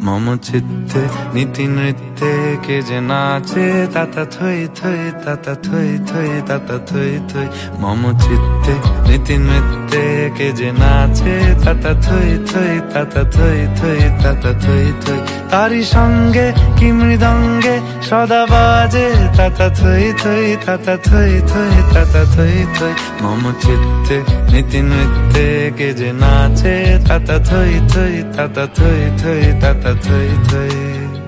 মম চিত্তে নীতি নৃত্যে কে যে নাচে তাতা থই থই তাতা থই থই তাতা থই থই। মম চিত্তে নীতি নৃত্যে কে যে নাচে তাতা থই থই তাতা থই থই তাতা থই থই। তারি সঙ্গে কি মৃদঙ্গে সদা বাজে তাতা থই থই তাতা থই থই তাতা থই থই। মম চিত্তে নীতি নৃত্যে কে যে নাচে তাতা থই থই তাতা থই থই তাতা থই থই।